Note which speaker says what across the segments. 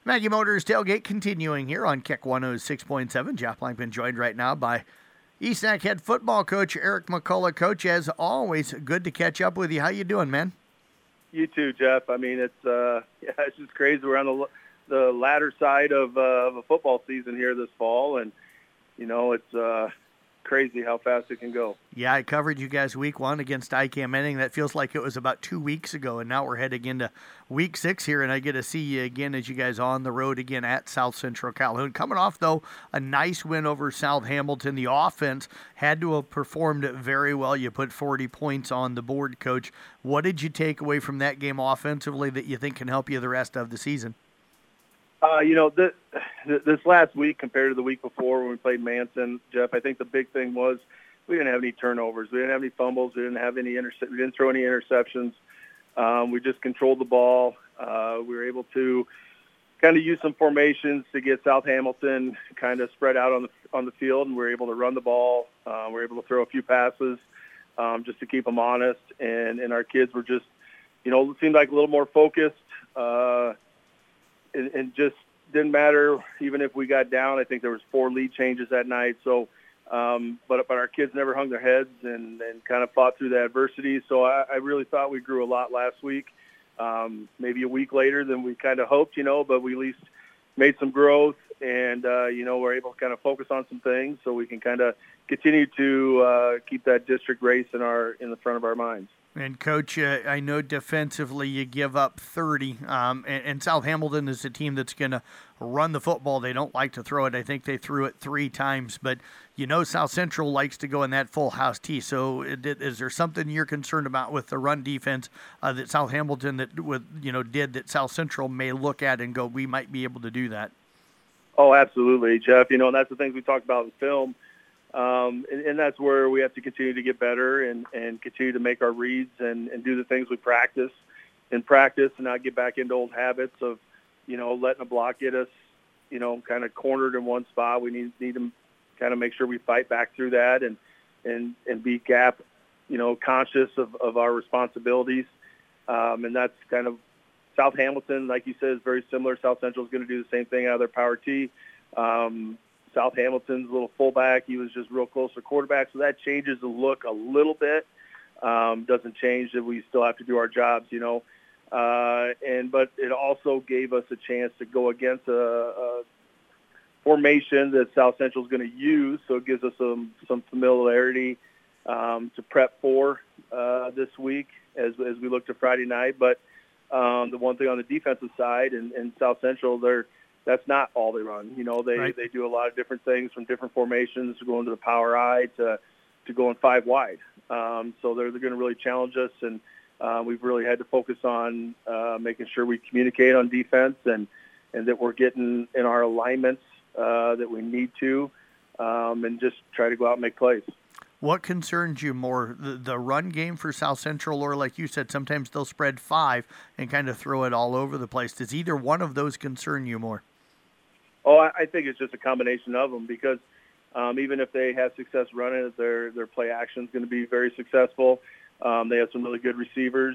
Speaker 1: Maggie Motors Tailgate continuing here on Kick 106.7. Jeff Blankman joined right now by East Sac head football coach Eric McCullough. Coach, as always, good to catch up with you. How you doing, man?
Speaker 2: You too, Jeff. I mean, it's just crazy. We're on the latter side of a football season here this fall, and it's crazy how fast it can go.
Speaker 1: Yeah, I covered you guys week 1 against ICAM Manning. That feels like it was about 2 weeks ago, and now we're heading into week 6 here, and I get to see you again as you guys are on the road again at South Central Calhoun. Coming off, though, a nice win over South Hamilton. The offense had to have performed very well. You put 40 points on the board, Coach. What did you take away from that game offensively that you think can help you the rest of the season?
Speaker 2: This last week compared to the week before when we played Manson, Jeff, I think the big thing was we didn't have any turnovers. We didn't have any fumbles. We didn't have any we didn't throw any interceptions. We just controlled the ball. We were able to kind of use some formations to get South Hamilton kind of spread out on the field, and we were able to run the ball. We were able to throw a few passes just to keep them honest, and our kids were just, it seemed like a little more focused. And just didn't matter even if we got down. I think there was 4 lead changes that night. So, but our kids never hung their heads and kind of fought through the adversity. So I really thought we grew a lot last week. Maybe a week later than we kind of hoped, but we at least made some growth and, we're able to kind of focus on some things so we can kind of continue to keep that district race in the front of our minds.
Speaker 1: And, Coach, I know defensively you give up 30, and South Hamilton is a team that's going to run the football. They don't like to throw it. I think they threw it 3 times. But, South Central likes to go in that full house tee. So is there something you're concerned about with the run defense that South Hamilton did that South Central may look at and go, we might be able to do that?
Speaker 2: Oh, absolutely, Jeff. And that's the things we talked about in film. And that's where we have to continue to get better and continue to make our reads and do the things we practice and not get back into old habits of, letting a block get us, kind of cornered in one spot. We need to kind of make sure we fight back through that and be gap, conscious of our responsibilities. And that's kind of South Hamilton, like you said, is very similar. South Central is going to do the same thing out of their power T. South Hamilton's little fullback, he was just real close to quarterback, so that changes the look a little bit. Doesn't change that we still have to do our jobs, but it also gave us a chance to go against a formation that South Central is going to use, so it gives us some familiarity to prep for this week as we look to Friday night. But the one thing on the defensive side and South Central, that's not all they run. They do a lot of different things from different formations to go into the power I to going 5 wide. So they're going to really challenge us, and we've really had to focus on making sure we communicate on defense and that we're getting in our alignments that we need to, and just try to go out and make plays.
Speaker 1: What concerns you more, the run game for South Central, or like you said, sometimes they'll spread 5 and kind of throw it all over the place? Does either one of those concern you more?
Speaker 2: Oh, I think it's just a combination of them because even if they have success running it, their play action is going to be very successful. They have some really good receivers.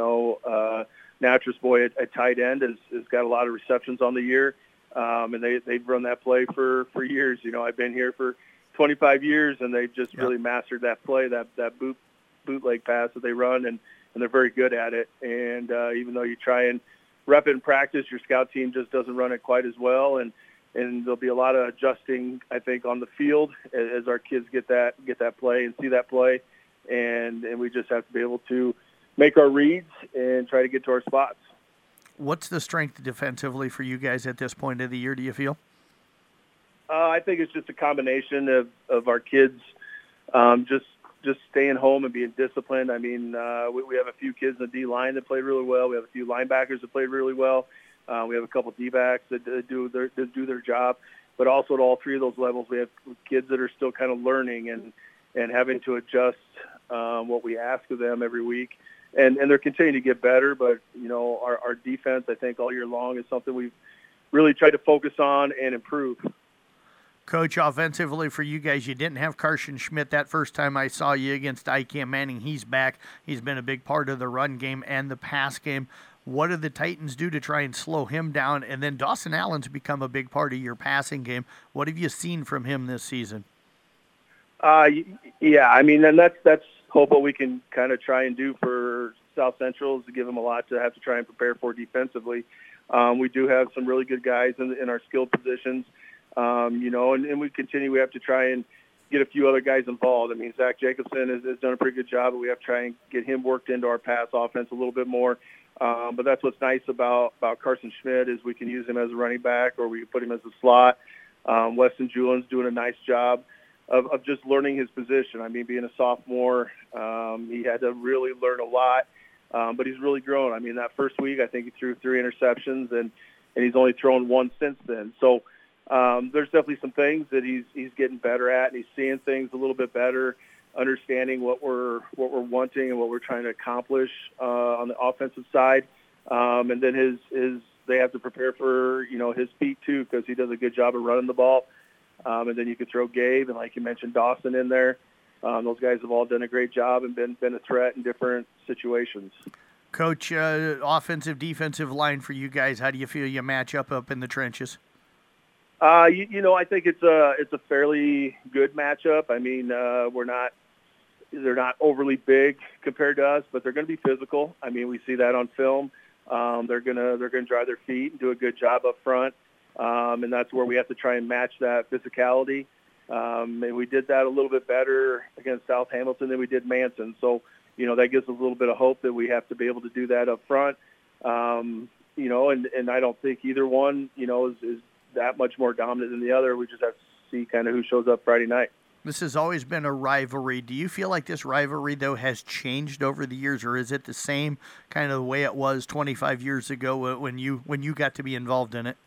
Speaker 2: Natras Boy at tight end has got a lot of receptions on the year, and they've run that play for years. I've been here for 25 years, and they've just really mastered that play, that bootleg pass that they run, and they're very good at it. And even though you try and rep it in practice, your scout team just doesn't run it quite as well, and there'll be a lot of adjusting, I think, on the field as our kids get that play and see that play, and we just have to be able to make our reads and try to get to our spots.
Speaker 1: What's the strength defensively for you guys at this point of the year, do you feel?
Speaker 2: I think it's just a combination of our kids just staying home and being disciplined. I mean, we have a few kids in the D-line that played really well. We have a few linebackers that played really well. We have a couple of D-backs that do their job. But also at all 3 of those levels, we have kids that are still kind of learning and having to adjust what we ask of them every week. And they're continuing to get better. But, our defense, I think, all year long is something we've really tried to focus on and improve.
Speaker 1: Coach, offensively for you guys, you didn't have Carson Schmidt that first time I saw you against ICAM Manning. He's back. He's been a big part of the run game and the pass game. What do the Titans do to try and slow him down? And then Dawson Allen's become a big part of your passing game. What have you seen from him this season?
Speaker 2: Yeah, I mean, and that's hope what we can kind of try and do for South Central is to give them a lot to have to try and prepare for defensively. We do have some really good guys in our skilled positions, and we continue. We have to try and get a few other guys involved. I mean, Zach Jacobson has done a pretty good job, but we have to try and get him worked into our pass offense a little bit more. But that's what's nice about Carson Schmidt is we can use him as a running back or we can put him as a slot. Weston Julian's doing a nice job of just learning his position. I mean, being a sophomore, he had to really learn a lot, but he's really grown. I mean, that first week, I think he threw 3 interceptions, and he's only thrown 1 since then. So there's definitely some things that he's getting better at, and he's seeing things a little bit better, understanding what we're wanting and what we're trying to accomplish on the offensive side. And then they have to prepare for his feet too, because he does a good job of running the ball. And then you could throw Gabe and, like you mentioned, Dawson in there. Those guys have all done a great job and been a threat in different situations.
Speaker 1: Coach, offensive, defensive line for you guys, how do you feel you match up in the trenches?
Speaker 2: I think it's a fairly good matchup. I mean, they're not overly big compared to us, but they're going to be physical. I mean, we see that on film. They're gonna drive their feet and do a good job up front. And that's where we have to try and match that physicality. And we did that a little bit better against South Hamilton than we did Manson. So, that gives us a little bit of hope that we have to be able to do that up front. And I don't think either one, is that much more dominant than the other. We just have to see kind of who shows up Friday night.
Speaker 1: This has always been a rivalry. Do you feel like this rivalry, though, has changed over the years, or is it the same kind of the way it was 25 years ago when you got to be involved in it?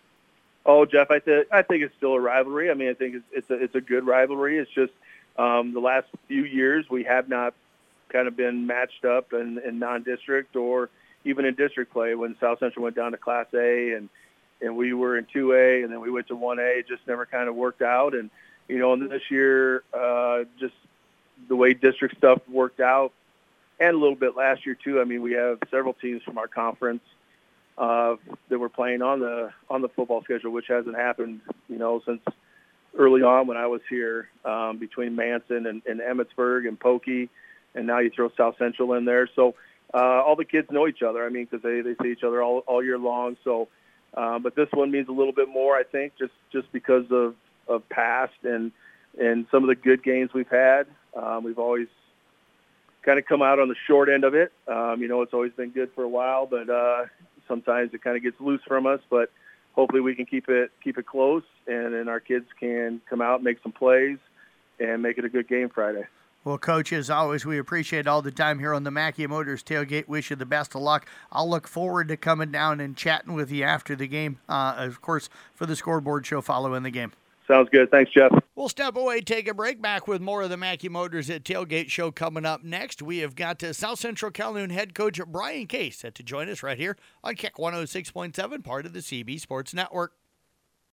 Speaker 2: Oh, Jeff, I think it's still a rivalry. I mean, I think it's a good rivalry. It's just the last few years we have not kind of been matched up in non-district or even in district play. When South Central went down to Class A and we were in 2A and then we went to 1A, it just never kind of worked out. And and this year, just the way district stuff worked out, and a little bit last year too. I mean, we have several teams from our conference that were playing on the football schedule, which hasn't happened, since early on when I was here, between Manson and Emmitsburg and Pokey, and now you throw South Central in there. So all the kids know each other. I mean, because they see each other all year long. So, but this one means a little bit more, I think, just because of past and some of the good games we've had. We've always kind of come out on the short end of it. It's always been good for a while, but sometimes it kind of gets loose from us. But hopefully we can keep it close, and then our kids can come out, make some plays, and make it a good game Friday.
Speaker 1: Well, Coach, as always, we appreciate all the time here on the Mackey Motors Tailgate. Wish you the best of luck. I'll look forward to coming down and chatting with you after the game, of course, for the scoreboard show following the game.
Speaker 2: Sounds good. Thanks, Jeff.
Speaker 1: We'll step away, take a break. Back with more of the Mackey Motors at Tailgate show coming up next. We have got South Central Calhoun head coach Brian Case set to join us right here on Kick 106.7, part of the CB Sports Network.